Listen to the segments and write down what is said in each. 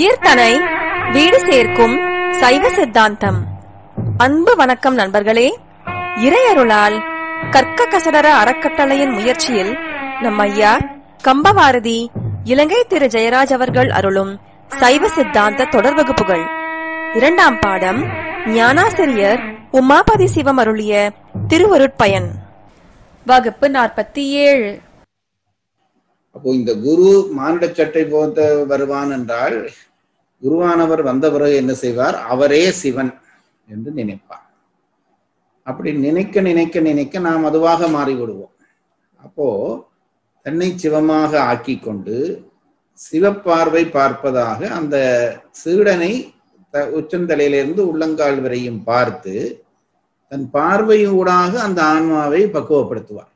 உயிர்தனை வீடு சேர்க்கும் சைவ சித்தாந்தம். அன்பு வணக்கம் நண்பர்களே. இறையருளால் கற்க கசடர அறக்கட்டளையின் முயற்சியில் நம் ஐயா கம்பவாரதி இலங்கை திரு ஜெயராஜ் அவர்கள் அருளும் சைவ சித்தாந்த தொடர் வகுப்புகள். இரண்டாம் பாடம் ஞானாசிரியர் உமாபதி சிவம் அருளிய திருவருட்பயன். வகுப்பு 47. அப்போ இந்த குரு மானிட சட்டை போத்த வருவான் என்றால், குருவானவர் வந்த பிறகு என்ன செய்வார்? அவரே சிவன் என்று நினைப்பார். அப்படி நினைக்க நினைக்க நினைக்க நாம் அதுவாக மாறிவிடுவோம். அப்போ தன்னை சிவமாக ஆக்கி கொண்டு சிவப்பார்வை பார்ப்பதாக அந்த சீடனை உச்சந்தலையிலிருந்து உள்ளங்கால் வரையும் பார்த்து தன் பார்வையூடாக அந்த ஆன்மாவை பக்குவப்படுத்துவார்.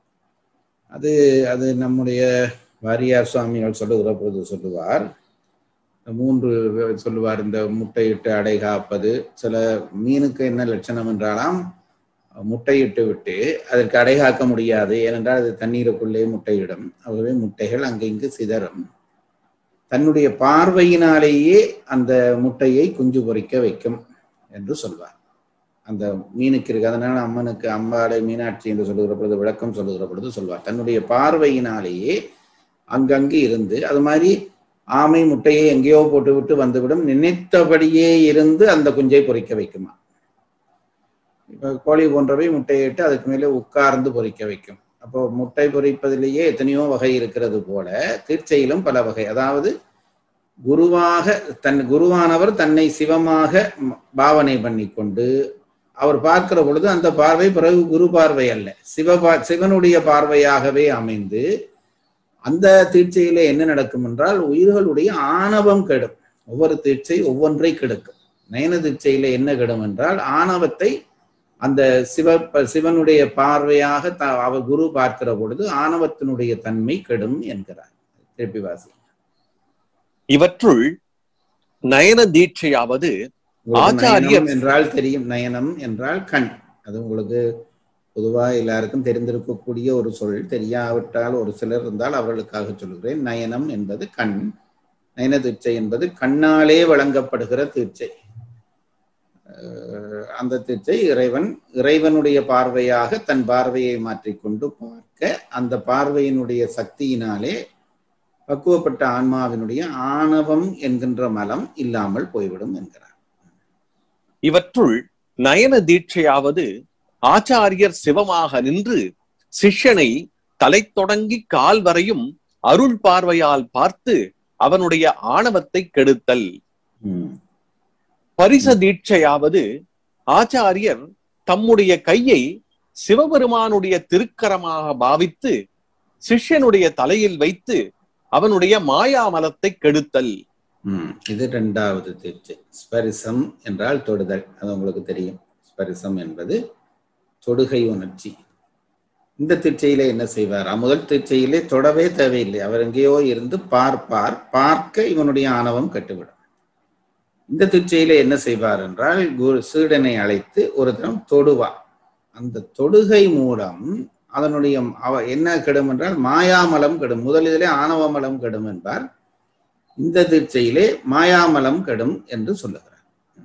அது நம்முடைய வாரியார் சுவாமிகள் சொல்லுகிற பொழுது சொல்லுவார், 3 சொல்லுவார். இந்த முட்டையிட்டு அடை காப்பது, சில மீனுக்கு என்ன லட்சணம் என்றாலாம், முட்டையிட்டு விட்டு அதற்கு அடை காக்க முடியாது, ஏனென்றால் அது தண்ணீருக்குள்ளே முட்டையிடும். ஆகவே முட்டைகள் அங்கிங்கு சிதறும். தன்னுடைய பார்வையினாலேயே அந்த முட்டையை குஞ்சு பொறிக்க வைக்கும் என்று சொல்வார். அந்த மீனுக்கு இருக்கு. அதனால அம்மனுக்கு அம்பாளை மீனாட்சி என்று சொல்லுகிற பொழுது, விளக்கம் சொல்லுகிற பொழுது சொல்வார், தன்னுடைய பார்வையினாலேயே அங்கங்கு இருந்து, அது மாதிரி ஆமை முட்டையை எங்கேயோ போட்டு விட்டு வந்துவிடும், நினைத்தபடியே இருந்து அந்த குஞ்சை பொறிக்க வைக்குமா. இப்ப கோழி போன்றவை முட்டையிட்டு அதுக்கு மேலே உட்கார்ந்து பொறிக்க வைக்கும். அப்போ முட்டை பொறிப்பதிலேயே எத்தனையோ வகை இருக்கிறது போல தீட்சையிலும் பல வகை. அதாவது குருவானவர் தன்னை சிவமாக பாவனை பண்ணி கொண்டு அவர் பார்க்கிற பொழுது அந்த பார்வை பிறகு குரு பார்வை அல்ல, சிவனுடைய பார்வையாகவே அமைந்து, அந்த தீட்சையிலே என்ன நடக்கும் என்றால் உயிர்களுடைய ஆணவம் கெடும். ஒவ்வொரு தீட்சை ஒவ்வொன்றை கெடுக்கும். நயன தீட்சையில என்ன கெடும் என்றால் ஆணவத்தை அந்த சிவனுடைய பார்வையாக அவர் குரு பார்க்கிற பொழுது ஆணவத்தினுடைய தன்மை கெடும் என்கிறார். திருப்பி வாசி. இவற்றுள் நயன தீட்சையாவது ஆச்சாரியர் என்றால் தெரியும். நயனம் என்றால் கண். அது உங்களுக்கு பொதுவா எல்லாருக்கும் தெரிந்திருக்கக்கூடிய ஒரு சொல். தெரியாவிட்டால் ஒரு சிலர் இருந்தால் அவர்களுக்காக சொல்லுகிறேன். நயனம் என்பது கண். நயன தீட்சை என்பது கண்ணாலே வழங்கப்படுகிற தீட்சை. அந்த தீட்சை இறைவனுடைய பார்வையாக தன் பார்வையை மாற்றிக்கொண்டு பார்க்க, அந்த பார்வையினுடைய சக்தியினாலே பக்குவப்பட்ட ஆன்மாவினுடைய ஆணவம் என்கின்ற மலம் இல்லாமல் போய்விடும் என்கிறார். இவற்றுள் நயன தீட்சையாவது ஆச்சாரியர் சிவமாக நின்று சிஷ்யனை தலை தொடங்கி கால் வரையும் அருள் பார்வையால் பார்த்து அவனுடைய ஆணவத்தை கெடுத்தல். பரிச தீட்சையாவது ஆச்சாரியர் தம்முடைய கையை சிவபெருமானுடைய திருக்கரமாக பாவித்து சிஷ்யனுடைய தலையில் வைத்து அவனுடைய மாயாமலத்தை கெடுத்தல். இது 2வது தீட்சை. ஸ்பரிசம் என்றால் தொடுதல். அது உங்களுக்கு தெரியும். ஸ்பரிசம் என்பது தொடுகை உணர்ச்சி. இந்த தீட்சையிலே என்ன செய்வார்? முதல் தீட்சையிலே தொடவே தேவையில்லை. அவர் எங்கேயோ இருந்து பார்க்க இவனுடைய ஆணவம் கட்டுவிடும். இந்த தீட்சையிலே என்ன செய்வார் என்றால் சீடனை அழைத்து ஒரு தினம் தொடுவார். அந்த தொடுகை மூலம் அதனுடைய என்ன கெடும் என்றால் மாயாமலம் கெடும். முதலிலே ஆணவமலம் கெடும் என்பார். இந்த தீட்சையிலே மாயாமலம் கெடும் என்று சொல்லுகிறார்.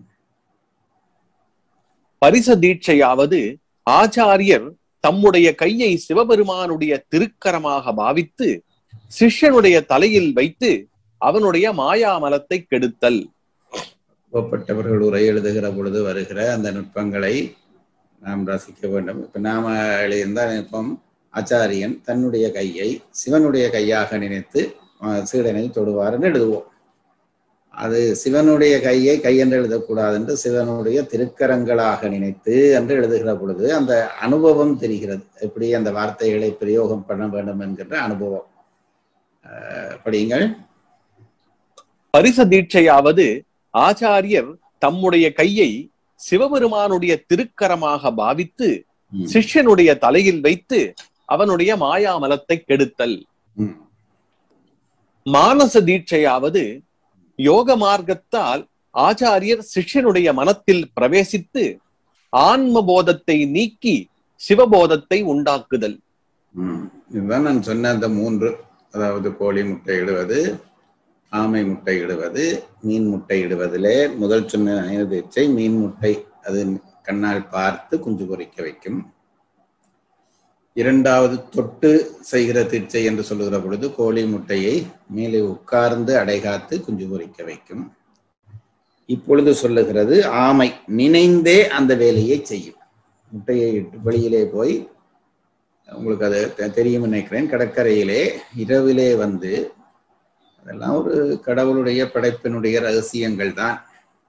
பரிச தீட்சையாவது ஆச்சாரியர் தம்முடைய கையை சிவபெருமானுடைய திருக்கரமாக பாவித்து சிஷ்யனுடைய தலையில் வைத்து அவனுடைய மாயாமலத்தை கெடுத்தல். ஒப்பட்டவர்கள் உரை எழுதுகிற பொழுது வருகிற அந்த நுட்பங்களை நாம் ரசிக்க வேண்டும். இப்ப நாம எழுதியிருந்த நுட்பம், ஆச்சாரியன் தன்னுடைய கையை சிவனுடைய கையாக நினைத்து சீடனை தொடுவார்னு எழுதுவோம். அது சிவனுடைய கை என்று எழுதக்கூடாது என்று சிவனுடைய திருக்கரங்களாக நினைத்து என்று எழுதுகிற பொழுது அந்த அனுபவம் தெரிகிறது. எப்படி அந்த வார்த்தைகளை பிரயோகம் பண்ண வேண்டும் என்கின்ற அனுபவம். படியுங்கள். பரிச தீட்சையாவது ஆச்சாரியர் தம்முடைய கையை சிவபெருமானுடைய திருக்கரமாக பாவித்து சிஷ்யனுடைய தலையில் வைத்து அவனுடைய மாயாமலத்தை கெடுத்தல். மானச தீட்சையாவது யோக மார்க்கத்தால் ஆச்சாரியர் சிஷ்யனுடைய மனத்தில் பிரவேசித்து ஆன்ம போதத்தை நீக்கி சிவபோதத்தை உண்டாக்குதல். இதுதான் நான் சொன்ன அந்த 3. அதாவது கோழி முட்டை இடுவது, ஆமை முட்டையிடுவது, மீன் முட்டையிடுவதிலே முதல் சொன்ன நயன தீட்சை மீன் முட்டை அது கண்ணால் பார்த்து குஞ்சு பொரிக்க வைக்கும். இரண்டாவது தொட்டு செய்கிற தீட்சை என்று சொல்லுகிற பொழுது கோழி முட்டையை மேலே உட்கார்ந்து அடைகாத்து குஞ்சு பொரிக்க வைக்கும். இப்பொழுது சொல்லுகிறது ஆமை நினைந்தே அந்த வேலையை செய்யும். முட்டையை வெளியிலே போய், உங்களுக்கு அது தெரியும் நினைக்கிறேன், கடற்கரையிலே இரவிலே வந்து, அதெல்லாம் ஒரு கடவுளுடைய படைப்பினுடைய ரகசியங்கள் தான்.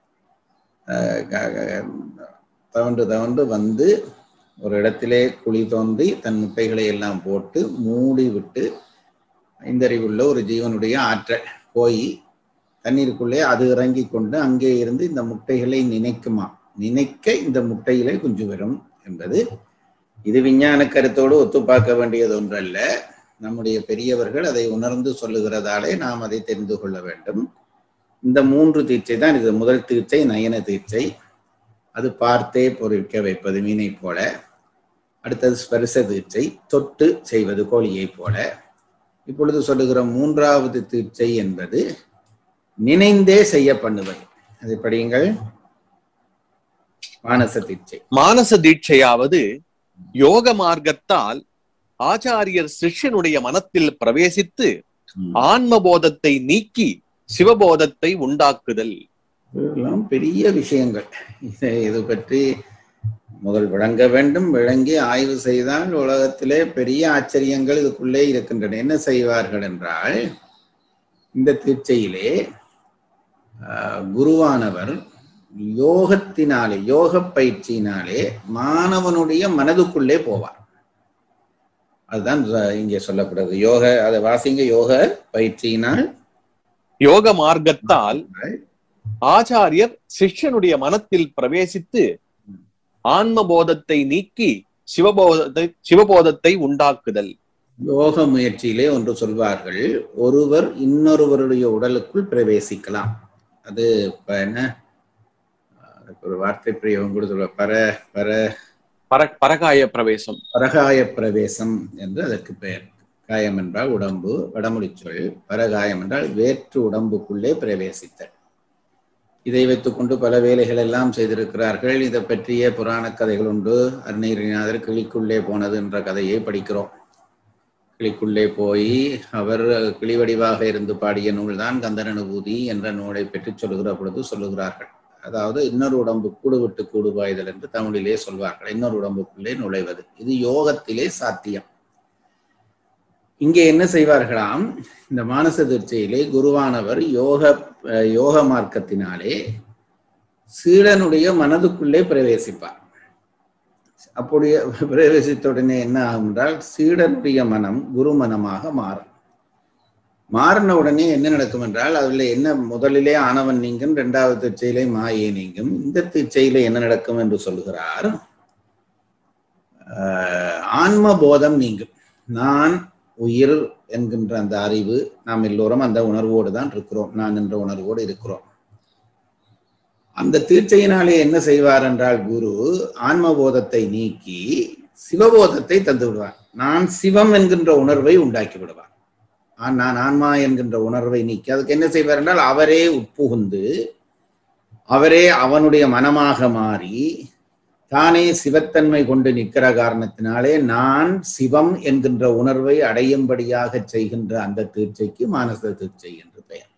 தவண்டு வந்து ஒரு இடத்திலே குழி தோண்டி தன் முட்டைகளை எல்லாம் போட்டு மூடி விட்டு, ஐந்தறிவுள்ள ஒரு ஜீவனுடைய ஆற்றல் போய் தண்ணீருக்குள்ளே அது இறங்கி கொண்டு அங்கே இருந்து இந்த முட்டைகளை நினைக்க இந்த முட்டையிலே குஞ்சு வரும் என்பது இது விஞ்ஞான கருத்தோடு ஒத்து பார்க்க வேண்டியது ஒன்றல்ல. நம்முடைய பெரியவர்கள் அதை உணர்ந்து சொல்லுகிறதாலே நாம் அதை தெரிந்து கொள்ள வேண்டும். இந்த 3 தீட்சை தான் இது. முதல் தீட்சை நயன தீட்சை, அது பார்த்தே பொறிக்க வைப்பது மீனை போல. அடுத்தது ஸ்பரிச தீட்சை, தொட்டு செய்வது கோழியை போல. இப்பொழுது சொல்லுகிற 3வது தீட்சை என்பது நினைந்தே செய்ய பண்ணுவது. அதை படியுங்கள். மானச தீட்சை. மானச தீட்சையாவது யோக மார்க்கத்தால் ஆச்சாரியர் சிஷ்யனுடைய மனத்தில் பிரவேசித்து ஆன்மபோதத்தை நீக்கி சிவபோதத்தை உண்டாக்குதல். இதெல்லாம் பெரிய விஷயங்கள். இது பற்றி முதல் விளங்க வேண்டும். விளங்கி ஆய்வு செய்தால் உலகத்திலே பெரிய ஆச்சரியங்கள் இதுக்குள்ளே இருக்கின்றன. என்ன செய்வார்கள் என்றால், இந்த தீட்சையிலே குருவானவர் யோகத்தினாலே, யோக பயிற்சியினாலே மாணவனுடைய மனதுக்குள்ளே போவார். அதுதான் இங்கே சொல்லப்படுறது. யோக, அதை வாசிங்க. யோக பயிற்சியினால், யோக மார்க்கத்தால் ஆச்சாரியர் சிஷ்யனுடைய மனத்தில் பிரவேசித்து ஆன்மபோதத்தை நீக்கி சிவபோதத்தை உண்டாக்குதல். யோக முயற்சியிலே ஒன்று சொல்வார்கள், ஒருவர் இன்னொருவருடைய உடலுக்குள் பிரவேசிக்கலாம். அது என்ன, ஒரு வார்த்தை பிரயோகம் கூட சொல்ல, பரகாய பிரவேசம். பரகாய பிரவேசம் என்று அதற்கு பெயர். காயம் என்றால் உடம்பு, வடமொழி சொல். பரகாயம் என்றால் வேற்று உடம்புக்குள்ளே பிரவேசித்தல். இதை வைத்துக்கொண்டு பல வேலைகள் எல்லாம் செய்திருக்கிறார்கள். இதை பற்றிய புராண கதைகள் உண்டு. அருணகிரிநாதர் கிளிக்குள்ளே போனது என்ற கதையை படிக்கிறோம். கிளிக்குள்ளே போய் அவர் கிளிவடிவாக இருந்து பாடிய நூல்தான் கந்தர் அனுபூதி என்ற நூலை பற்றி சொல்லுகிற பொழுது சொல்லுகிறார்கள். அதாவது இன்னொரு உடம்பு கூடு விட்டு கூடு பாய்தல் என்று தமிழிலே சொல்வார்கள். இன்னொரு உடம்புக்குள்ளே நுழைவது. இது யோகத்திலே சாத்தியம். இங்கே என்ன செய்வார்களாம், இந்த மானச தீட்சையிலே குருவானவர் யோக மார்க்கத்தினாலே சீடனுடைய மனதுக்குள்ளே பிரவேசிப்பார். அப்படியே பிரவேசித்த உடனே என்ன ஆகும் என்றால், சீடனுடைய மனம் குரு மனமாக மாறும். மாறின உடனே என்ன நடக்கும் என்றால், அதுல என்ன முதலிலே ஆணவன் நீங்கும், 2வது தீட்சையிலே மாயை நீங்கும். இந்த தீட்சையிலே என்ன நடக்கும் என்று சொல்கிறார், ஆன்ம போதம் நீங்கும். நான் உயிர் என்கின்ற அந்த அறிவு, நாம் எல்லோரும் அந்த உணர்வோடு தான் இருக்கிறோம். நான் என்ற உணர்வோடு இருக்கிறோம். அந்த தீட்சையினாலே என்ன செய்வார் என்றால், குரு ஆன்மபோதத்தை நீக்கி சிவபோதத்தை தந்து விடுவார். நான் சிவம் என்கின்ற உணர்வை உண்டாக்கி விடுவார். நான் ஆன்மா என்கின்ற உணர்வை நீக்கி அதுக்கு என்ன செய்வார் என்றால், அவரே உட்புகுந்து அவரே அவனுடைய மனமாக மாறி தானே சிவத்தன்மை கொண்டு நிற்கிற காரணத்தினாலே நான் சிவம் என்கின்ற உணர்வை அடையும்படியாக செய்கின்ற அந்த தீட்சைக்கு மானச தீட்சை என்று பெயர்.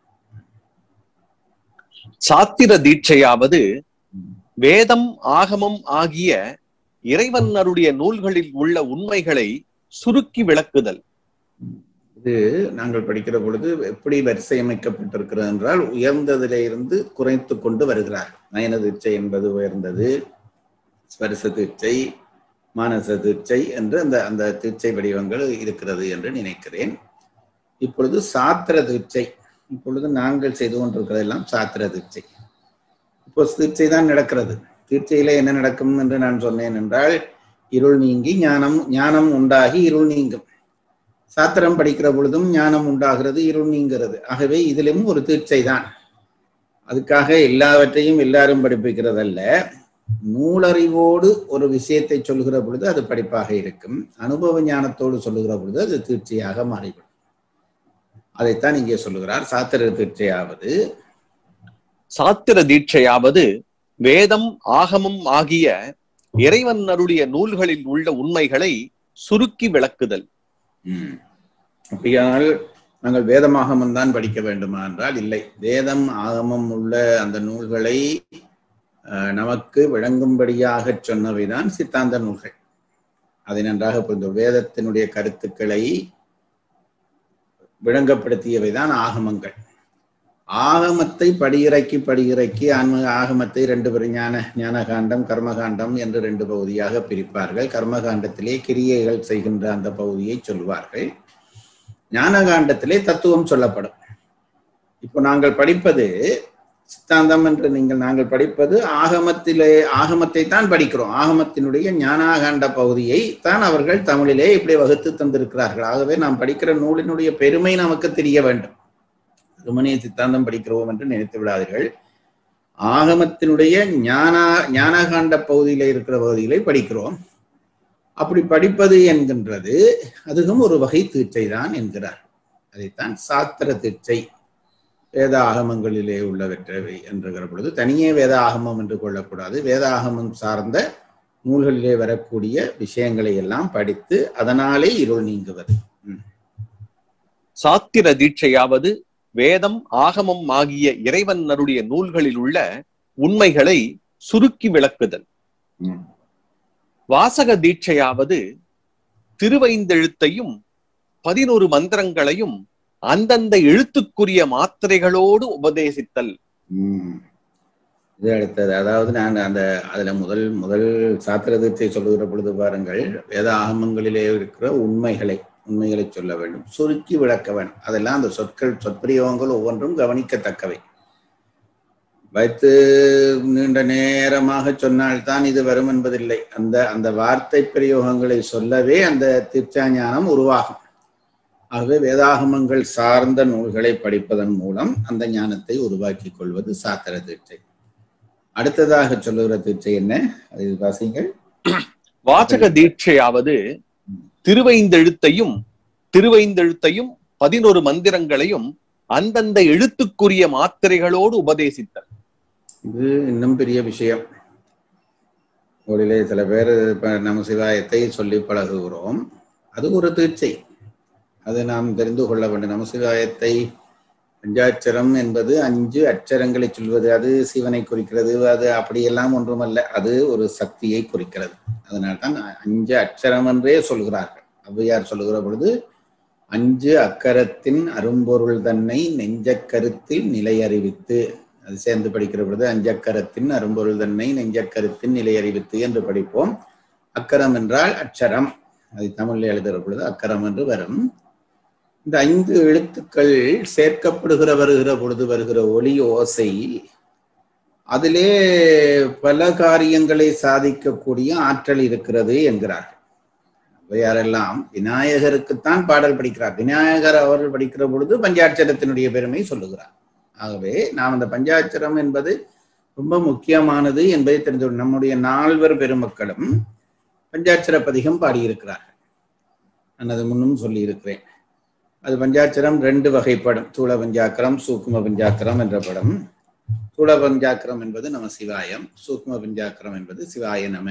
சாத்திர தீட்சையாவது வேதம் ஆகமம் ஆகிய இறைவன் அருடைய நூல்களில் உள்ள உண்மைகளை சுருக்கி விளக்குதல். இது நாங்கள் படிக்கிற பொழுது எப்படி வரிசை அமைக்கப்பட்டிருக்கிறது என்றால், உயர்ந்ததிலே இருந்து குறைத்து கொண்டு வருகிறார். நயன தீட்சை என்பது உயர்ந்தது, ஸ்பரிச தீட்சை, மானச தீட்சை என்று அந்த தீட்சை வடிவங்கள் இருக்கிறது என்று நினைக்கிறேன். இப்பொழுது சாத்திர தீட்சை, இப்பொழுது நாங்கள் செய்து கொண்டிருக்கிறதெல்லாம் சாத்திர தீட்சை. இப்போ தீட்சை தான் நடக்கிறது. தீட்சையில என்ன நடக்கும் என்று நான் சொன்னேன் என்றால், இருள் நீங்கி ஞானம் உண்டாகி இருள் நீங்கும். சாத்திரம் படிக்கிற பொழுதும் ஞானம் உண்டாகிறது, இருள் நீங்கிறது. ஆகவே இதிலும் ஒரு தீட்சை தான். அதுக்காக எல்லாவற்றையும் எல்லாரும் படிப்பிக்கிறதல்ல. நூலறிவோடு ஒரு விஷயத்தை சொல்லுகிற பொழுது அது படிப்பாக இருக்கும். அனுபவ ஞானத்தோடு சொல்லுகிற பொழுது அது தீட்சையாக மாறிவிடும். அதைத்தான் இங்கே சொல்லுகிறார். சாத்திர தீட்சையாவது சாத்திர தீட்சையாவது வேதம் ஆகமம் ஆகிய இறைவன் அருளிய நூல்களில் உள்ள உண்மைகளை சுருக்கி விளக்குதல். அப்படியானால் நாங்கள் வேதமாகமம் தான் படிக்க வேண்டுமா என்றால் இல்லை. வேதம் ஆகமம் உள்ள அந்த நூல்களை நமக்கு விளங்கும்படியாக சொன்னவைதான் சித்தாந்த நூல்கள். அதை நன்றாக புரிந்து வேதத்தினுடைய கருத்துக்களை விளங்கப்படுத்தியவைதான் ஆகமங்கள். ஆகமத்தை படியிறக்கி ஆகமத்தை 2 ஞானகாண்டம் கர்மகாண்டம் என்று 2 பகுதியாக பிரிப்பார்கள். கர்மகாண்டத்திலே கிரியைகள் செய்கின்ற அந்த பகுதியை சொல்வார்கள். ஞானகாண்டத்திலே தத்துவம் சொல்லப்படும். இப்போ நாங்கள் படிப்பது சித்தாந்தம் என்று நாங்கள் படிப்பது ஆகமத்தை தான் படிக்கிறோம். ஆகமத்தினுடைய ஞானகாண்ட பகுதியை தான் அவர்கள் தமிழிலே இப்படி வகுத்து தந்திருக்கிறார்கள். ஆகவே நாம் படிக்கிற நூலினுடைய பெருமை நமக்கு தெரிய வேண்டும். சுமனிய சித்தாந்தம் படிக்கிறோம் என்று நினைத்து விடாதீர்கள். ஆகமத்தினுடைய ஞானகாண்ட பகுதியில இருக்கிற பகுதிகளை படிக்கிறோம். அப்படி படிப்பது என்கின்றது அதுவும் ஒரு வகை தீட்சை தான் என்கிறார். அதைத்தான் சாத்திர தீட்சை. வேத ஆகமங்களிலே உள்ளவற்றவை என்கிற பொழுது தனியே வேத ஆகமம் என்று கொள்ளக்கூடாது. வேத ஆகமம் சார்ந்த நூல்களிலே வரக்கூடிய விஷயங்களை எல்லாம் படித்து அதனாலே இருள் நீங்குவது. சாத்திர தீட்சையாவது வேதம் ஆகமம் ஆகிய இறைவன் அருளிய நூல்களில் உள்ள உண்மைகளை சுருக்கி விளக்குதல். வாசக தீட்சையாவது திருவைந்தெழுத்தையும் 11 மந்திரங்களையும் அந்தந்த எழுத்துக்குரிய மாத்திரைகளோடு உபதேசித்தல். இது அடுத்தது. அதாவது நான் அதுல முதல் சாத்திர தீட்சை சொல்லுகிற பொழுது பாருங்கள், வேத ஆகமங்களிலே இருக்கிற உண்மைகளை சொல்ல வேண்டும், சுருக்கி விளக்க வேண்டும். அதெல்லாம் அந்த சொற்பிரயோகங்கள் ஒவ்வொன்றும் கவனிக்கத்தக்கவை. வைத்து நீண்ட நேரமாக சொன்னால்தான் இது வரும் என்பதில்லை. அந்த வார்த்தை பிரயோகங்களை சொல்லவே அந்த தீட்சா ஞானம் உருவாகும். ஆகவே வேதாகமங்கள் சார்ந்த நூல்களை படிப்பதன் மூலம் அந்த ஞானத்தை உருவாக்கி கொள்வது சாத்திர தீட்சை. அடுத்ததாக சொல்லுகிற தீட்சை என்ன? அதை வாசிங்கள். வாசக தீட்சையாவது திருவைந்தெழுத்தையும் 11 மந்திரங்களையும் அந்தந்த எழுத்துக்குரிய மாத்திரைகளோடு உபதேசித்தல். இது இன்னும் பெரிய விஷயம். ஊரிலே சில பேர் நம்ம சிவாயத்தை சொல்லி பழகுகிறோம். அது ஒரு தீட்சை. அது நாம் தெரிந்து கொள்ள வேண்டும். நம்ம சிவாயத்தை பஞ்சாட்சரம் என்பது 5 அட்சரங்களை சொல்வது. அது சிவனை குறிக்கிறது. அது அப்படியெல்லாம் ஒன்றுமல்ல. அது ஒரு சக்தியை குறிக்கிறது. அதனால்தான் 5 அட்சரம் என்றே சொல்கிறார்கள். ஔவையார் சொல்லுகிற பொழுது 5 அக்கரத்தின் அரும்பொருள் தன்னை நெஞ்ச கருத்தில் நிலை அறிவித்து, அது சேர்ந்து படிக்கிற பொழுது 5 அக்கரத்தின் அரும்பொருள் தன்னை நெஞ்ச கருத்தின் நிலை அறிவித்து என்று படிப்போம். அக்கரம் என்றால் அட்சரம். அது தமிழில் எழுதுகிற பொழுது அக்கரம் என்று வரும். இந்த 5 எழுத்துக்கள் வருகிற பொழுது வருகிற ஒலி ஓசை, அதிலே பல காரியங்களை சாதிக்கக்கூடிய ஆற்றல் இருக்கிறது என்கிறார்கள். யாரெல்லாம் விநாயகருக்குத்தான் பாடல் படிக்கிறார். விநாயகர் அவர்கள் படிக்கிற பொழுது பஞ்சாட்சரத்தினுடைய பெருமை சொல்லுகிறார். ஆகவே நாம் அந்த பஞ்சாட்சரம் என்பது ரொம்ப முக்கியமானது என்பதை தெரிந்து நம்முடைய 4 பெருமக்களும் பஞ்சாட்சர பதிகம் பாடியிருக்கிறார்கள். நான் அது முன்னும் சொல்லி இருக்கிறேன். அது பஞ்சாட்சரம் 2 வகைப்படும். தூள பஞ்சாக்கரம், சூக்கும பஞ்சாக்கரம் என்ற படம். தூள பஞ்சாக்கரம் என்பது நம சிவாயம், சூக்கும பஞ்சாக்கரம் என்பது சிவாய நம.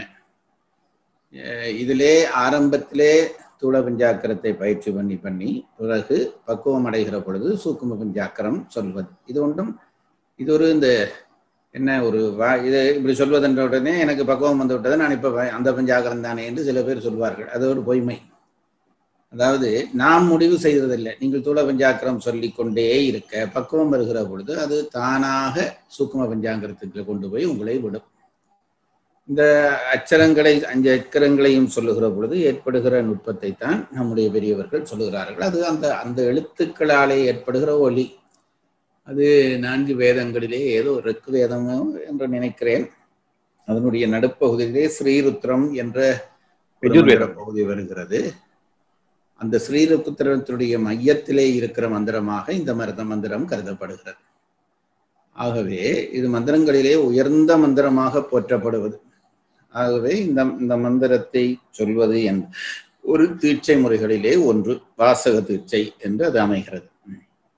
இதிலே ஆரம்பத்திலே தூள பஞ்சாக்கரத்தை பயிற்சி பண்ணி பிறகு பக்குவம் அடைகிற பொழுது சூக்கும பஞ்சாக்கரம் சொல்வது. இது ஒரு இந்த என்ன ஒரு இது இப்படி சொல்வதென்ற உடனே எனக்கு பக்குவம் வந்து விட்டது, நான் இப்ப அந்த பஞ்சாக்கரம் தானே என்று சில பேர் சொல்வார்கள். அது ஒரு பொய்மை. அதாவது நாம் முடிவு செய்வதில்லை. நீங்கள் தூள பஞ்சாக்கரம் சொல்லிக்கொண்டே இருக்க பக்குவம் வருகிற பொழுது அது தானாக சூக்கும பஞ்சாங்கரத்துக்கு கொண்டு போய் உங்களை விடும். இந்த அச்சரங்களை 5 அக்கரங்களையும் சொல்லுகிற பொழுது ஏற்படுகிற நுட்பத்தை தான் நம்முடைய பெரியவர்கள் சொல்லுகிறார்கள். அது அந்த எழுத்துக்களாலே ஏற்படுகிற ஒலி. அது 4 வேதங்களிலே ஏதோ ரிக்கு வேதமோ என்று நினைக்கிறேன். அதனுடைய நடுப்பகுதியிலே ஸ்ரீருத்ரம் என்ற பகுதி வருகிறது. அந்த ஸ்ரீருத்ரத்தினுடைய மையத்திலே இருக்கிற மந்திரமாக இந்த மந்திரம் கருதப்படுகிறது. ஆகவே இது மந்திரங்களிலே உயர்ந்த மந்திரமாக போற்றப்படுவது. ஆகவே இந்த மந்திரத்தை சொல்வது ஒரு தீட்சை முறைகளிலே ஒன்று வாசக தீட்சை என்று அது அமைகிறது.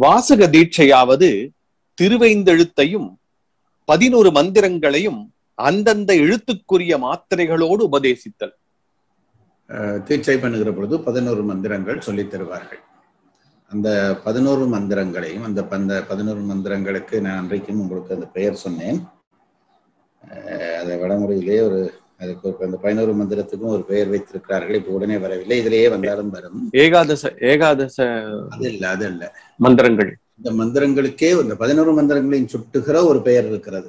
வாசக தீட்சையாவது திருவைந்தெழுத்தையும் 11 மந்திரங்களையும் அந்தந்த எழுத்துக்குரிய மாத்திரைகளோடு உபதேசித்தல். தீட்சை பண்ணுகிற பொழுது 11 மந்திரங்கள் சொல்லித் தருவார்கள். அந்த 11 மந்திரங்களையும் அந்த 11 மந்திரங்களுக்கு நான் அன்றைக்கும் உங்களுக்கு அந்த பெயர் சொன்னேன். அதை வடமுறையிலே அதுக்கு அந்த 11 மந்திரத்துக்கும் ஒரு பெயர் வைத்திருக்கிறார்கள். இப்ப உடனே வரவில்லை, இதிலேயே வந்தாலும் வரும். ஏகாதச அது இல்ல மந்திரங்கள். இந்த மந்திரங்களுக்கே இந்த 11 மந்திரங்களையும் சுட்டுகிற ஒரு பெயர் இருக்கிறது.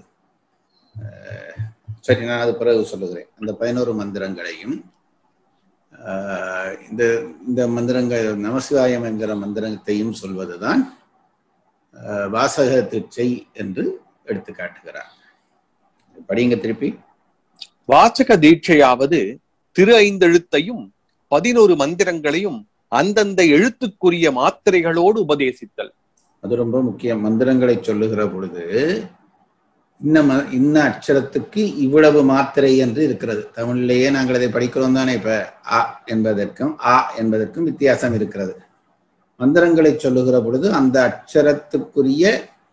சரி, நான் அது பிறகு சொல்லுகிறேன். அந்த 11 மந்திரங்களையும் இந்த மந்திரங்கள் நமசிவாயம் என்கிற மந்திரத்தையும் சொல்வதுதான் வாசக தீட்சை என்று எடுத்து காட்டுகிறார். படிங்க திருப்பி. வாசக தீட்சையாவது திரு ஐந்தெழுத்தையும் 11 மந்திரங்களையும் அந்தந்த எழுத்துக்குரிய மாத்திரைகளோடு உபதேசித்தல். அது ரொம்ப முக்கியம். மந்திரங்களை சொல்லுகிற பொழுது இன்ன அட்சரத்துக்கு இவ்வளவு மாத்திரை என்று இருக்கிறது. தமிழிலேயே நாங்கள் அதை படிக்கிறோம் தானே. இப்ப அ என்பதற்கும் வித்தியாசம் இருக்கிறது. மந்திரங்களை சொல்லுகிற பொழுது அந்த அட்சரத்துக்குரிய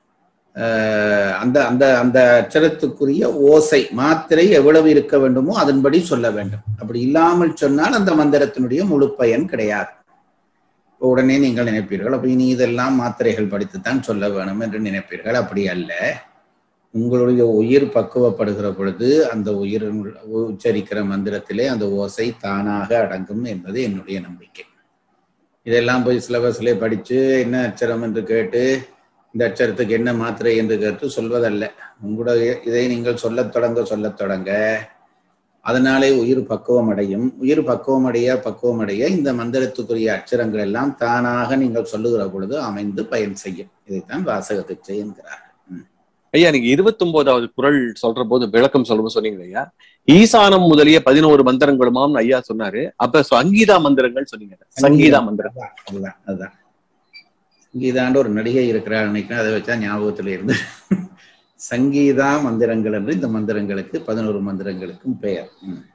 அந்த அட்சரத்துக்குரிய ஓசை மாத்திரை எவ்வளவு இருக்க வேண்டுமோ அதன்படி சொல்ல வேண்டும். அப்படி இல்லாமல் சொன்னால் அந்த மந்திரத்தினுடைய முழு பயன் கிடையாது. உடனே நீங்கள் நினைப்பீர்கள், அப்ப இனி இதெல்லாம் மாத்திரைகள் படித்துத்தான் சொல்ல வேணும் என்று நினைப்பீர்கள். அப்படி அல்ல. உங்களுடைய உயிர் பக்குவப்படுகிற பொழுது அந்த உயிர் உச்சரிக்கிற மந்திரத்திலே அந்த ஓசை தானாக அடங்கும் என்பது என்னுடைய நம்பிக்கை. இதெல்லாம் போய் சிலபஸ்லே படிச்சு என்ன அட்சரம் என்று கேட்டு இந்த அட்சரத்துக்கு என்ன மாத்திரை என்று கேட்டு சொல்வதல்ல. உங்களுடைய இதை நீங்கள் சொல்லத் தொடங்க அதனாலே உயிர் பக்குவம் அடையும். உயிர் பக்குவமடைய இந்த மந்திரத்துக்குரிய அட்சரங்கள் எல்லாம் தானாக நீங்கள் சொல்லுகிற பொழுது அமைந்து பயன் செய்யும். இதைத்தான் வாசக தீட்சை என்கிறார். ஐயா, நீங்க 29வது குறள் சொல்ற போது விளக்கம் சொல்ல சொன்னீங்க ஐயா. ஈசானம் முதலிய 11 மந்திரங்களுமாம் ஐயா சொன்னாரு. அப்ப சங்கீதா மந்திரங்கள் சொன்னீங்க. சங்கீதா மந்திரம் அதுதான். சங்கீதாண்டு ஒரு நடிகை இருக்கிறார் நினைக்கிறேன். அதை வச்சா ஞாபகத்துல இருந்து சங்கீதா மந்திரங்கள் என்று இந்த மந்திரங்களுக்கு 11 மந்திரங்களுக்கும் பெயர்.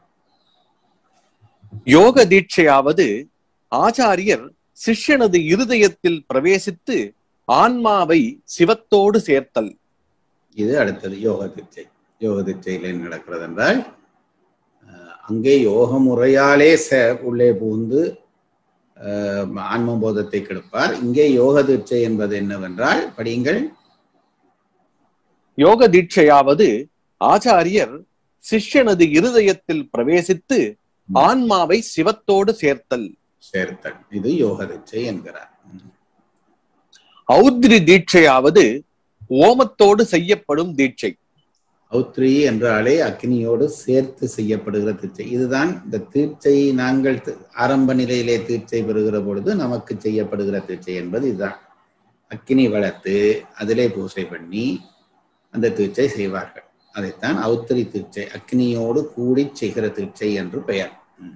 யோக தீட்சையாவது ஆச்சாரியர் சிஷ்யனது இருதயத்தில் பிரவேசித்து ஆன்மாவை சிவத்தோடு சேர்த்தல். இது அடுத்தது யோக தீட்சை. யோக தீட்சையில் என்ன நடக்கிறது என்றால் அங்கே யோக முறையாலே உள்ளே புகுந்து ஆன்மபோதத்தை கெடுப்பார். இங்கே யோக தீட்சை என்பது என்னவென்றால் படியுங்கள். யோக தீட்சையாவது ஆச்சாரியர் சிஷ்யனது இருதயத்தில் பிரவேசித்து ஆன்மாவை சிவத்தோடு சேர்த்தல். இது யோக தீட்சை என்கிறார். ஔத்ரி தீட்சையாவது ஓமத்தோடு செய்யப்படும் தீட்சை. ஔத்ரி என்றாலே அக்னியோடு சேர்த்து செய்யப்படுகிற தீட்சை. இதுதான் இந்த தீட்சை. நாங்கள் ஆரம்ப நிலையிலே தீட்சை பெறுகிற பொழுது நமக்கு செய்யப்படுகிற தீட்சை என்பது இதுதான். அக்னி வளர்த்து அதிலே பூசை பண்ணி அந்த தீட்சை செய்வார்கள். அதைத்தான் ஔத்ரி தீட்சை, அக்னியோடு கூடி செய்கிற தீட்சை என்று பெயர்.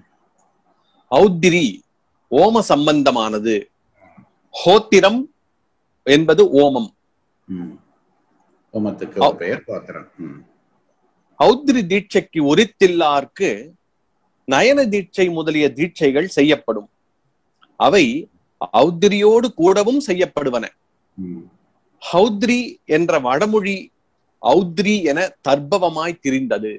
ஔத்ரி ஓம சம்பந்தமானது. ஹோத்திரம் என்பது ஓமம். ஓமத்துக்கு பெயர் ஹோத்திரம். ஔத்ரி தீட்சைக்கு உரித்தில்லார்க்கு நயன தீட்சை முதலிய தீட்சைகள் செய்யப்படும். அவை ஔத்ரியோடு கூடவும் செய்யப்படுவன. ஹௌத்ரி என்ற வடமொழி ஔத்ரி என தர்பவமாய் திரிந்தது.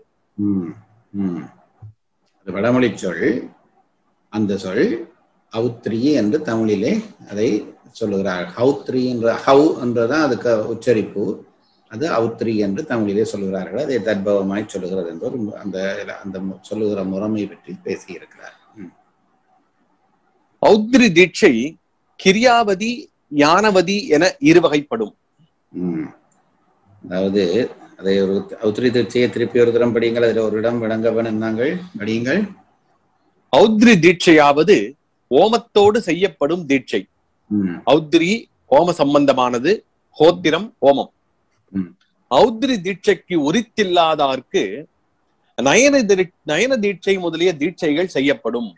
வடமொழி சொல். அந்த சொல் ஔத்ரி என்று தமிழிலே அதை சொல்லுகிறார். ஹௌத்ரி என்ற ஹவு என்றதான் அதுக்கு உச்சரிப்பு. அது ஔத்ரி என்று தமிழிலே சொல்லுகிறார்கள். அதை தர்பவமாய் சொல்லுகிறது என்று அந்த சொல்லுகிற முறைமை பற்றி பேசியிருக்கிறார். ஔத்ரி தீட்சை கிரியாவதி ஞானவதி என இருவகைப்படும். அதாவது அதை ஒரு ஔத்ரி தீட்சையை திருப்பி ஒரு தரம் படியுங்கள். அதில் ஒரு இடம் விளங்கவன் நாங்கள் படியுங்கள். ஔத்ரி தீட்சையாவது ஓமத்தோடு செய்யப்படும் தீட்சை. ஔத்ரி ஓம சம்பந்தமானது. ஹோத்திரம் ஓமம். ஔத்ரி தீட்சைக்கு உரித்தில்லாதார்க்கு நயன தீட்சை முதலிய தீட்சைகள் செய்யப்படும்.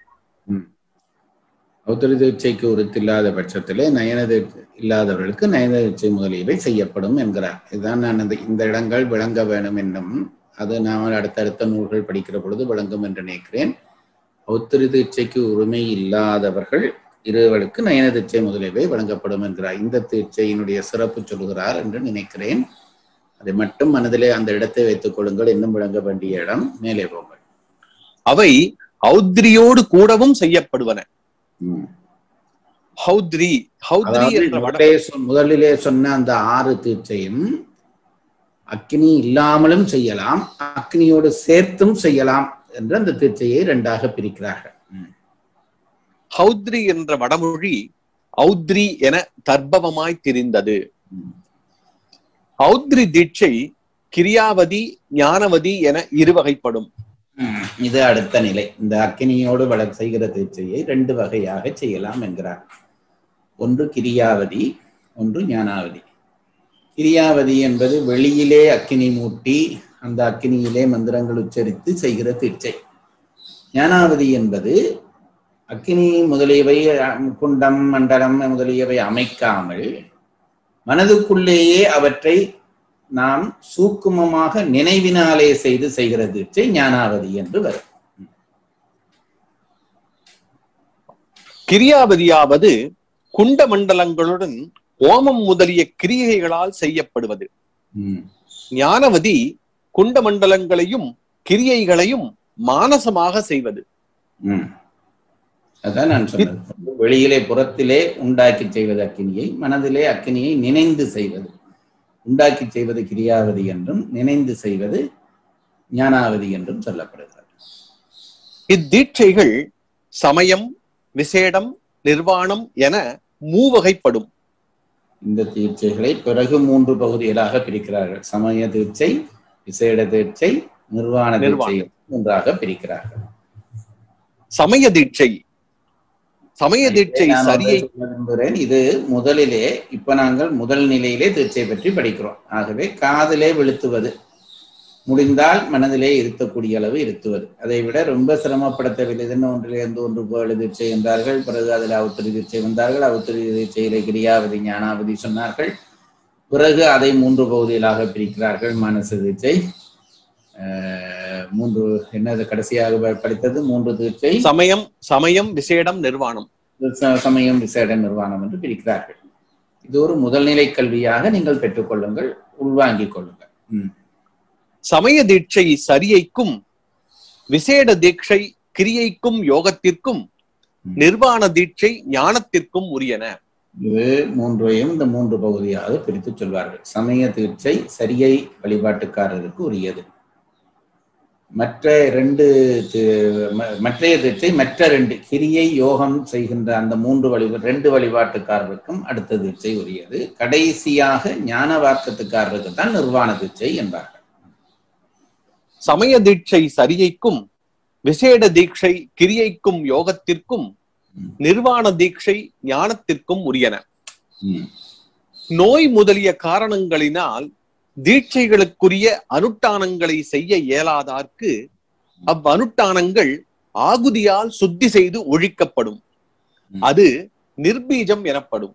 ஔத்ரி தீட்சைக்கு உரித்தில்லாத பட்சத்திலே இல்லாதவர்களுக்கு நயன தீட்சை முதலியவை செய்யப்படும் என்கிறார். இதுதான் நான் இந்த இடங்கள் விளங்க வேணும் என்னும் அது நாம் அடுத்தடுத்த நூல்கள் படிக்கிற பொழுது விளங்கும் என்று நினைக்கிறேன். ஔத்ரி தீட்சைக்கு உரிமை இல்லாதவர்கள் இருவர்களுக்கு நயன தீட்சை முதலியவை வழங்கப்படும் என்கிறார். இந்த தீட்சையினுடைய சிறப்பு சொல்கிறார் என்று நினைக்கிறேன். அதை மட்டும் மனதிலே அந்த இடத்தை வைத்துக் கொள்ளுங்கள். இன்னும் விளங்க வேண்டிய இடம். மேலே போங்கள். அவை ஹௌத்ரியோடு கூடவும் செய்யப்படுவன. ஹௌத்ரி முதலிலே சொன்ன அந்த 6 தீட்சையும் அக்னி இல்லாமலும் செய்யலாம், அக்னியோடு சேர்த்தும் செய்யலாம் என்று அந்த தீட்சையை 2ஆக பிரிக்கிறார்கள். ஹௌத்ரி என்ற வடமொழி ஔத்ரி என தர்பவமாய் திரிந்தது. ஔத்ரி தீட்சை கிரியாவதி, ஞானவதி என 2 வகைப்படும். இது அடுத்த நிலை. இந்த அக்னியோடு செய்கிற தீட்சையை 2 வகையாக செய்யலாம் என்கிறார். ஒன்று கிரியாவதி, ஒன்று ஞானாவதி. கிரியாவதி என்பது வெளியிலே அக்கினி மூட்டி அந்த அக்கினியிலே மந்திரங்கள் உச்சரித்து செய்கிற தீட்சை. ஞானாவதி என்பது அக்கினி முதலியவை, குண்டம், மண்டலம் முதலியவை அமைக்காமல் மனதுக்குள்ளேயே அவற்றை நாம் சூக்குமமாக நினைவினாலே செய்கிற தீட்சை ஞானாவதி என்று வரும். கிரியாவதியாவது குண்ட மண்டலங்களுடன் ஓமம் முதலிய கிரியைகளால் செய்யப்படுவது. ஞானவதி குண்ட மண்டலங்களையும் கிரியைகளையும் மானசமாக செய்வது. அதான் நான் சொன்னது. வெளியிலே புறத்திலே உண்டாக்கி செய்வது அக்கினியை, மனதிலே அக்கினியை நினைந்து செய்வது. உண்டாக்கி செய்வது கிரியாவதி என்றும், நினைந்து செய்வது ஞானாவதி என்றும் சொல்லப்படுகிறது. இத்தீட்சைகள் சமயம், விசேடம், நிர்வாணம் என 3 வகைப்படும். இந்த தீட்சைகளை பிறகு 3 பகுதிகளாக பிரிக்கிறார்கள். சமய தீட்சை, விசேட தீட்சை, நிர்வாண தீட்சை 3ஆக பிரிக்கிறார்கள். சமய தீட்சை சரியை இது முதலிலே, இப்ப நாங்கள் முதல் நிலையிலே தீட்சை பற்றி படிக்கிறோம். ஆகவே காதிலே வெளுத்துவது, முடிந்தால் மனதிலே இருத்தக்கூடிய அளவு இருத்துவது. அதை விட ரொம்ப சிரமப்படுத்தவில்லை. ஒன்றிலிருந்து 1 தீட்சை என்றார்கள். பிறகு அதில் அவுத்திரி தீட்சை வந்தார்கள். அவுத்திரி தீட்சையிலே கிரியாவதி, ஞானாவதி சொன்னார்கள். பிறகு அதை 3 பகுதிகளாக பிரிக்கிறார்கள். மானச தீட்சை 3 என்னது கடைசியாக படித்தது 3 தீட்சை. சமயம், விசேடம், நிர்வாணம். சமயம், விசேடம், நிர்வாணம் என்று பிரிக்கிறார்கள். இது ஒரு முதல்நிலை கல்வியாக நீங்கள் பெற்றுக்கொள்ளுங்கள், உள்வாங்கிக் கொள்ளுங்கள். சமய தீட்சை சரியைக்கும், விசேட தீட்சை கிரியைக்கும் யோகத்திற்கும், நிர்வாண தீட்சை ஞானத்திற்கும் உரியன. இது 3ஐயும் இந்த 3 பகுதியாக பிரித்து சொல்வார்கள். சமய தீட்சை சரியை வழிபாட்டுக்காரருக்கு உரியது. மற்றைய தீட்சை மற்ற 2 கிரியை, யோகம் செய்கின்ற அந்த 2 வழிபாட்டுக்காரருக்கும் அடுத்த தீட்சை உரியது. கடைசியாக ஞான வாக்கத்துக்காரருக்கு தான் நிர்வாண தீட்சை என்பார்கள். சமய தீட்சை சரியைக்கும், விசேட தீட்சை கிரியைக்கும் யோகத்திற்கும், நிர்வாண தீட்சை ஞானத்திற்கும் உரியன. நோய் முதலிய காரணங்களினால் தீட்சைகளுக்குரிய அனுஷ்டானங்களை செய்ய இயலாதார்க்கு அவ்வனுஷ்டானங்கள் ஆகுதியால் சுத்தி செய்து ஒழிக்கப்படும். அது நிர்பீஜம் எனப்படும்.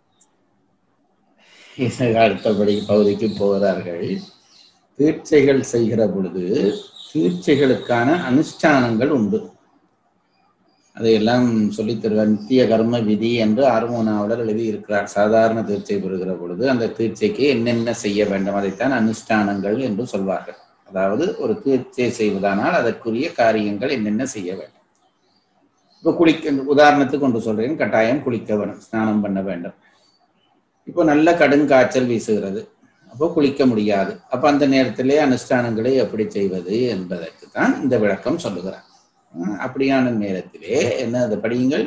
அடுத்தபடி பகுதிக்கு போகிறார்கள். தீட்சைகள் செய்கிற பொழுது தீட்சைகளுக்கான அனுஷ்டானங்கள் உண்டு. அதையெல்லாம் சொல்லித் தருவார். நித்திய கர்ம விதி என்று ஆர்மோனாவலர் எழுதி இருக்கிறார். சாதாரண தீட்சை பெறுகிற பொழுது அந்த தீட்சைக்கு என்னென்ன செய்ய வேண்டும் அதைத்தான் அனுஷ்டானங்கள் என்று சொல்வார்கள். அதாவது ஒரு தீட்சை செய்வதானால் அதற்குரிய காரியங்கள் என்னென்ன செய்ய வேண்டும். இப்போ உதாரணத்துக்கு கொண்டு சொல்றேன். கட்டாயம் குளிக்க வேண்டும், ஸ்நானம் பண்ண வேண்டும். இப்போ நல்ல கடுங்காய்ச்சல் வீசுகிறது, அப்போ குளிக்க முடியாது. அப்ப அந்த நேரத்திலே அனுஷ்டானங்களை எப்படி செய்வது என்பதற்கு தான் இந்த விளக்கம் சொல்லுகிறார். அப்படியான நேரத்திலே என்ன அதை படியுங்கள்.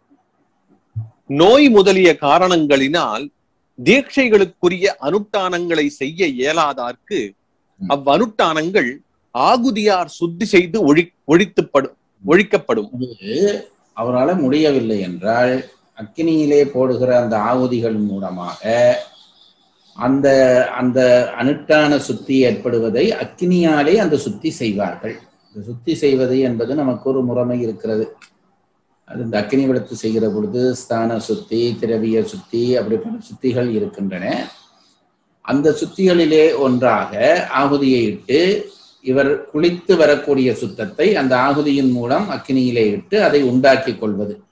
நோய் முதலிய காரணங்களினால் தீட்சைகளுக்குரிய அனுஷ்டானங்களை செய்ய இயலாதார்க்கு அவ்வனுஷ்டானங்கள் ஆகுதியார் சுத்தி செய்து ஒழிக்கப்படும். அவரால் முடியவில்லை என்றால் அக்கினியிலே போடுகிற அந்த ஆகுதிகள் மூலமாக அந்த அந்த அனுஷ்டான சுத்தி ஏற்படுவதை அக்கினியாலே அந்த சுத்தி செய்வார்கள். சுத்தி செய்வது என்பது நமக்கு ஒரு முறைமை இருக்கிறது. அது இந்த அக்கினி விளக்கு செய்கிற பொழுது ஸ்தான சுத்தி, திரவிய சுத்தி, அப்படி பல சுத்திகள் இருக்கின்றன. அந்த சுத்திகளிலே ஒன்றாக ஆகுதியை இட்டு இவர் குளித்து வரக்கூடிய சுத்தத்தை அந்த ஆகுதியின் மூலம் அக்கினியிலே இட்டு அதை உண்டாக்கி கொள்வது.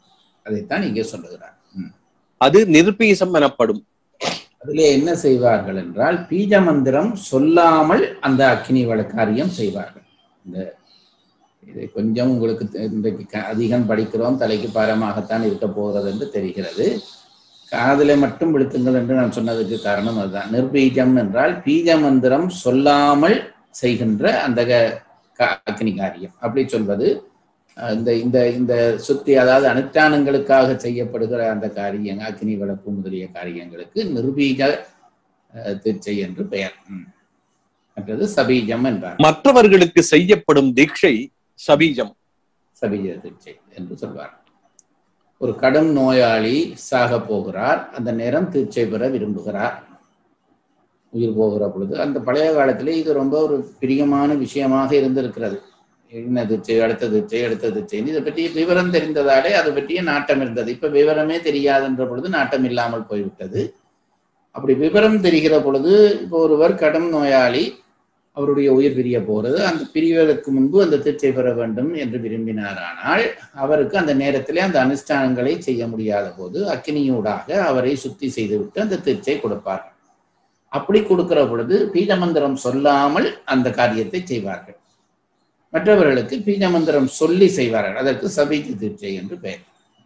அதைத்தான் இங்கே சொல்லுகிறார். அது நிர்பீசம் எனப்படும். அதிலே என்ன செய்வார்கள் என்றால் பீஜ மந்திரம் சொல்லாமல் அந்த அக்கினி காரியம் செய்வார்கள். இந்த இதை கொஞ்சம் உங்களுக்கு இன்றைக்கு அதிகம் படிக்கிறோம், தலைக்கு பாரமாகத்தான் இருக்க போகிறது என்று தெரிகிறது. காதிலே மட்டும் விழுத்துங்கள் என்று நான் சொன்னதுக்கு காரணம் அதுதான். நிர்பீஜம் என்றால் பீஜ மந்திரம் சொல்லாமல் செய்கின்ற அந்த அக்னி காரியம். அப்படி சொல்வது இந்த இந்த இந்த சுத்தி, அதாவது அனுஷ்டானங்களுக்காக செய்யப்படுகிற அந்த காரியம், அக்னி வளர்ப்பு முதலிய காரியங்களுக்கு நிர்பீஜ தீட்சை என்று பெயர். மற்றது சபீஜம் என்றார். மற்றவர்களுக்கு செய்யப்படும் தீட்சை சபீஜம், சபீஜ தீட்சை என்று சொல்வார். ஒரு கடும் நோயாளி சாக போகிறார், அந்த நேரம் தீட்சை பெற விரும்புகிறார், உயிர் போகிற பொழுது. அந்த பழைய காலத்திலே இது ரொம்ப ஒரு பிரியமான விஷயமாக இருந்திருக்கிறது. என்ன தீட்சை, அடுத்த தீட்சை, அடுத்த தீட்சைன்னு இதை பற்றிய விவரம் தெரிந்ததாலே அதை பற்றிய நாட்டம் இருந்தது. இப்ப விவரமே தெரியாதுன்ற பொழுது நாட்டம் இல்லாமல் போய்விட்டது. அப்படி விவரம் தெரிகிற பொழுது இப்போ ஒருவர் கடும் நோயாளி, அவருடைய உயிர் பிரிய போகிறது, அந்த பிரிவதற்கு முன்பு அந்த தீட்சை பெற வேண்டும் என்று விரும்பினாரானால் அவருக்கு அந்த நேரத்திலே அந்த அனுஷ்டானங்களை செய்ய முடியாத போது அக்கினியூடாக அவரை சுத்தி செய்துவிட்டு அந்த தீட்சை கொடுப்பார்கள். அப்படி கொடுக்கிற பொழுது பீஜமந்திரம் சொல்லாமல் அந்த காரியத்தை செய்வார்கள். மற்றவர்களுக்கு பீஜமந்திரம் சொல்லி செய்வார்கள். அதற்கு சபீஜ தீட்சை என்று பெயர்.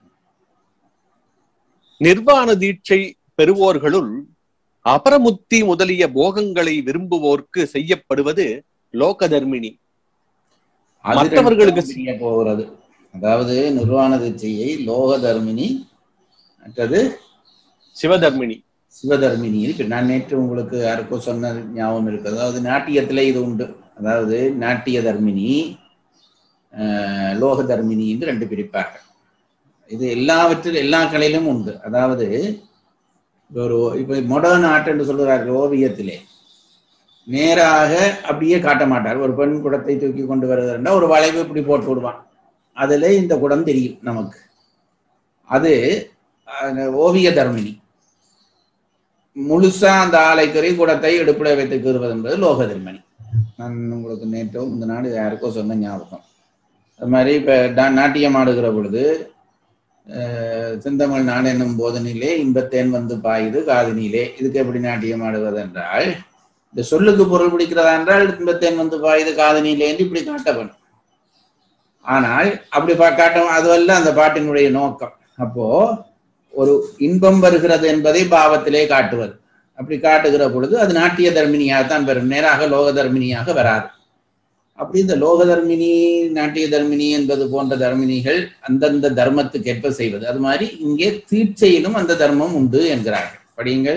நிர்வாண தீட்சை பெறுவோர்களுள் அபரமுத்தி முதலிய போகங்களை விரும்புவோர்க்கு செய்யப்படுவது லோகதர்மினி. மற்றவர்களுக்கு செய்ய போகிறது. அதாவது நிர்வாண தீட்சையை லோகதர்மினி, மற்றது சிவதர்மினி. சிவதர்மினி நான் நேற்று உங்களுக்கு யாருக்கோ சொன்ன ஞாபகம் இருக்கு. அதாவது நாட்டியத்துல இது உண்டு. அதாவது நாட்டிய தர்மினி, லோக தர்மினி என்று ரெண்டு பிரிப்பார்கள். இது எல்லா கலையிலும் உண்டு. அதாவது இப்ப மாடர்ன் ஆர்ட் என்று சொல்கிறார்கள். ஓவியத்திலே நேராக அப்படியே காட்ட மாட்டார். ஒரு பெண் குடத்தை தூக்கி கொண்டு வருகிறா, ஒரு வளைவு இப்படி போட்டு விடுவான், அதுல இந்த குடம் தெரியும் நமக்கு. அது ஓவிய தர்மினி. முழுசா அந்த ஆலைக்கறி குடத்தை இடுப்புல வைத்து கீறுவது என்பது லோக தர்மினி. நான் உங்களுக்கு நேற்றோ இந்த நாடு யாருக்கோ சொன்ன ஞாபகம். அது மாதிரி இப்ப நாட்டியம் ஆடுகிற பொழுது செந்தமிழ் நாடு என்னும் போதனிலே இன்பத்தேன் வந்து பாயுது காதினிலே. இதுக்கு எப்படி நாட்டியம் ஆடுவது என்றால், இந்த சொல்லுக்கு பொருள் பிடிக்கிறதா என்றால் இன்பத்தேன் வந்து பாயுது காதினிலே என்று இப்படி காட்ட வேண்டும். ஆனால் அப்படி காட்ட அதுவல்ல அந்த பாட்டினுடைய நோக்கம். அப்போ ஒரு இன்பம் வருகிறது என்பதை பாவத்திலே காட்டுவது. அப்படி காட்டுகிற பொழுது அது நாட்டிய தர்மினியாகத்தான் வரும், நேராக லோக தர்மினியாக வராது. அப்படி இந்த லோக தர்மினி, நாட்டிய தர்மினி என்பது போன்ற தர்மினிகள் அந்தந்த தர்மத்துக்கு ஏற்ப செய்வது. அது மாதிரி இங்கே தீட்சையிலும் அந்த தர்மம் உண்டு என்கிறார்கள். படியுங்கள்.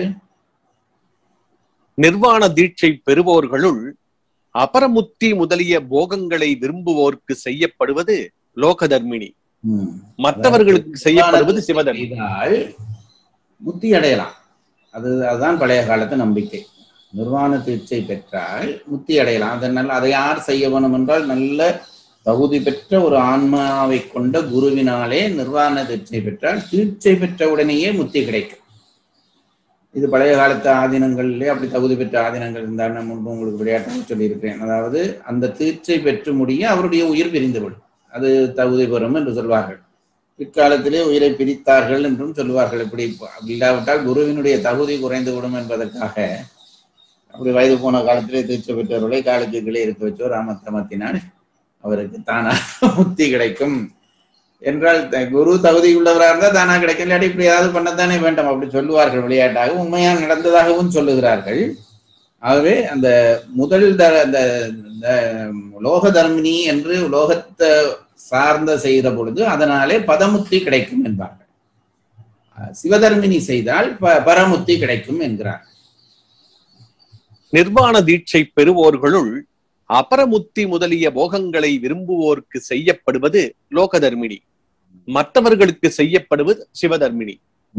நிர்வாண தீட்சை பெறுவோர்களுள் அபரமுத்தி முதலிய போகங்களை விரும்புவோர்க்கு செய்யப்படுவது லோகதர்மினி, மற்றவர்களுக்கு செய்யப்படுவது சிவதர்மினி. முத்தி அடையலாம். அதுதான் பழைய காலத்து நம்பிக்கை. நிர்வாண தீட்சை பெற்றால் முத்தி அடையலாம். அதனால அதை யார் செய்ய வேணும் என்றால், நல்ல தகுதி பெற்ற ஒரு ஆன்மாவை கொண்ட குருவினாலே நிர்வாண தீட்சை பெற்றால் தீட்சை பெற்ற உடனேயே முத்தி கிடைக்கும். இது பழைய காலத்து ஆதீனங்களிலே அப்படி தகுதி பெற்ற ஆதீனங்கள் இருந்தால் நான் முன்பு உங்களுக்கு விளையாட்டாக சொல்லியிருக்கிறேன். அதாவது அந்த தீட்சை பெற்று முடிய அவருடைய உயிர் பிரிந்துவிடும், அது தகுதி பெறும் என்று சொல்வார்கள். பிற்காலத்திலே உயிரை பிரித்தார்கள் என்றும் சொல்வார்கள். இப்படி இல்லாவிட்டால் குருவினுடைய தகுதி குறைந்து விடும் என்பதற்காக அப்படி வயது போன காலத்திலே தீட்சை பெற்றவர்களை காலுக்கு கீழே இருக்க வச்சோ ராமத்தமத்தினால் அவருக்கு தானா முத்தி கிடைக்கும் என்றால், குரு தகுதி உள்ளவராக இருந்தால் தானா கிடைக்கும், இல்லாட்டி இப்படி ஏதாவது பண்ணத்தானே வேண்டும் அப்படி சொல்லுவார்கள் விளையாட்டாக. உண்மையாக நடந்ததாகவும் சொல்லுகிறார்கள். ஆகவே அந்த முதல் அந்த லோக தர்மினி என்று லோகத்தை சார்ந்த செய்கிற பொழுது அதனாலே பதமுத்தி கிடைக்கும் என்பார்கள். சிவதர்மினி செய்தால் பரமுத்தி கிடைக்கும் என்கிறார். நிர்வாண தீட்சை பெறுவோர்களுள் அபரமுத்தி முதலிய போகங்களை விரும்புவோர்க்கு செய்யப்படுவது லோகதர்மினி, மற்றவர்களுக்கு செய்யப்படுவது சிவதர்மினி.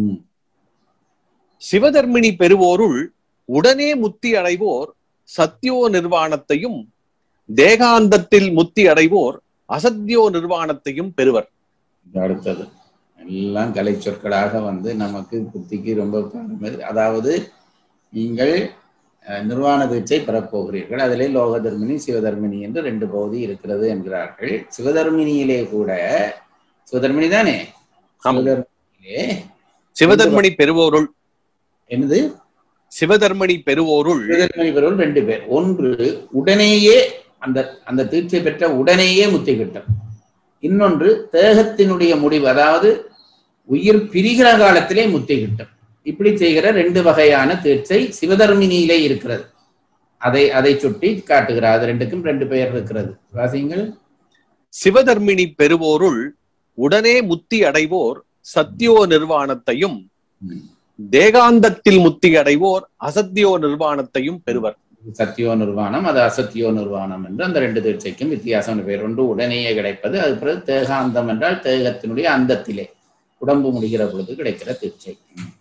சிவதர்மினி பெறுவோருள் உடனே முத்தி அடைவோர் சத்யோ நிர்வாணத்தையும், தேகாந்தத்தில் முத்தி அடைவோர் அசத்யோ நிர்வாணத்தையும் பெறுவர். அடுத்தது எல்லாம் கலை சொற்களாக வந்து நமக்கு புத்திக்கு ரொம்ப. அதாவது நீங்கள் நிர்வாண தீட்சை பெறப்போகிறீர்கள், அதிலே லோக தர்மினி சிவதர்மினி என்று ரெண்டு பகுதி இருக்கிறது என்கிறார்கள். சிவதர்மினியிலே கூட, சிவதர்மினி தானே, சிவதர்மனியிலே சிவதர்மணி பெறுவோருள் என்னது சிவதர்மணி பெறுவோருள் சிவதர்மணி பெறுவோர் 2 பேர். ஒன்று உடனேயே அந்த தீட்சை பெற்ற உடனேயே முத்தி கிட்டும். இன்னொன்று தேகத்தினுடைய முடிவு, அதாவது உயிர் பிரிகிற காலத்திலே முத்தி கிட்டும். இப்படி செய்கிற 2 வகையான தீட்சை சிவதர்மினியிலே இருக்கிறது. அதை சுட்டி காட்டுகிறார். அது 2க்கும் 2 பெயர் இருக்கிறது. வாசிங்கள். சிவதர்மினி பெறுவோருள் உடனே முத்தி அடைவோர் சத்தியோ நிர்வாணத்தையும், தேகாந்தத்தில் முத்தி அடைவோர் அசத்தியோ நிர்வாணத்தையும் பெறுவர். சத்தியோ நிர்வாணம், அது அசத்தியோ நிர்வாணம் என்று அந்த 2 தீட்சைக்கும் வித்தியாசம் பெயர். ஒன்று உடனேயே கிடைப்பது, அது பிறகு தேகாந்தம் என்றால் தேகத்தினுடைய அந்தத்திலே உடம்பு முடிகிற பொழுது கிடைக்கிற தீட்சை.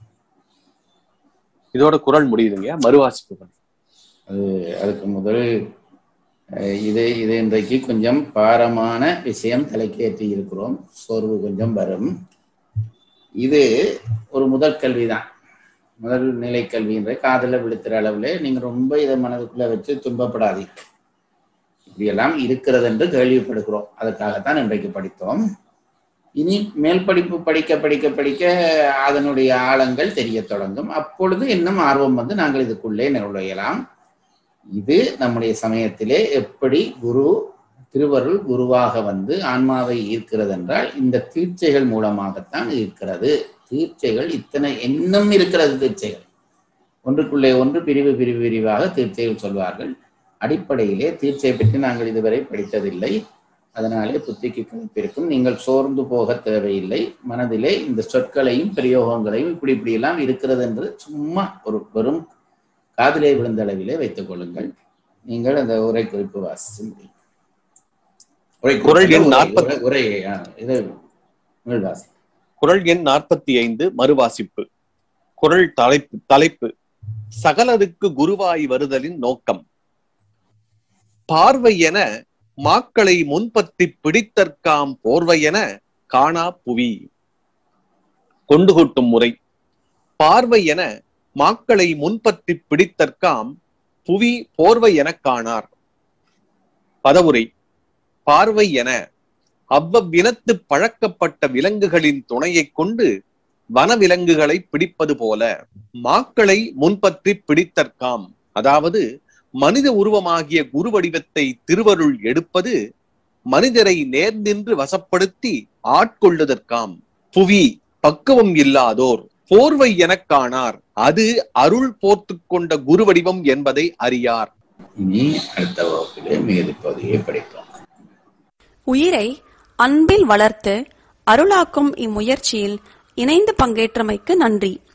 இதோட குறள் முடியுதுங்க. மறுவாசிப்பு. அதுக்கு முதல் இது இன்றைக்கு கொஞ்சம் பாரமான விஷயம் தலைக்கேற்றி இருக்கிறோம். சோர்வு கொஞ்சம் வரும். இது ஒரு முதல் கல்விதான், முதல் நிலை கல்வின்ற காதல விழுத்துற அளவுல நீங்க ரொம்ப இதை மனதுக்குள்ள வச்சு துன்பப்படாதீங்க. இப்படியெல்லாம் இருக்கிறது என்று கேள்விப்படுகிறோம். அதுக்காகத்தான் இன்றைக்கு படித்தோம். இனி மேல் படிப்பு படிக்க படிக்க படிக்க அதனுடைய ஆழங்கள் தெரிய தொடங்கும். அப்பொழுது இன்னும் ஆர்வம் வந்து நாங்கள் இதுக்குள்ளே நுழையலாம். இது நம்முடைய சமயத்திலே எப்படி திருவருள் குருவாக வந்து ஆன்மாவை ஈர்க்கிறது என்றால் இந்த தீட்சைகள் மூலமாகத்தான் ஈர்க்கிறது. தீட்சைகள் இத்தனை இன்னும் இருக்கிறது. தீட்சைகள் ஒன்றுக்குள்ளே ஒன்று பிரிவாக தீட்சைகள் சொல்வார்கள். அடிப்படையிலே தீட்சை பற்றி நாங்கள் இதுவரை படித்ததில்லை. அதனாலே புத்திக்கு கணிப்பிருக்கும். நீங்கள் சோர்ந்து போக தேவையில்லை. மனதிலே இந்த சொற்களையும் பிரயோகங்களையும் இப்படியெல்லாம் இருக்கிறது என்று சும்மா ஒரு வெறும் காதிலே விழுந்த அளவிலே வைத்துக் கொள்ளுங்கள். நீங்கள் அந்த உரை குறிப்பு வாசிச்சு முடியும். குறள் எண் 45 மறுவாசிப்பு. குறள் தலைப்பு சகலருக்கு குருவாய் வருதலின் நோக்கம். பார்வை என மாக்களை முன்பற்றி பிடித்தற்காம் போர்வை என காணா புவி. கொண்டு கூட்டும் முறை. பார்வை என மாக்களை முன்பற்றி பிடித்தற்காம் புவி போர்வை என காணார். பதவுரை. பார்வை என அவ்வவினத்து பழக்கப்பட்ட விலங்குகளின் துணையை கொண்டு வனவிலங்குகளை பிடிப்பது போல மாக்களை முன்பற்றி பிடித்தற்காம், அதாவது மனித உருவமாகிய குரு வடிவத்தை திருவருள் எடுப்பது மனிதரை நேர்நின்று வசப்படுத்தி ஆட்கொள்ளுதற்காம். புவி பக்குவம் இல்லாதோர் போர்வை எனக் காணார், அது அருள் போர்த்து கொண்ட குரு வடிவம் என்பதை அறியார். இனி அடுத்த வகுப்பிலே மேற்பகுதியை படிப்போம். உயிரை அன்பில் வளர்த்து அருளாக்கும் இம்முயற்சியில் இணைந்து பங்கேற்றமைக்கு நன்றி.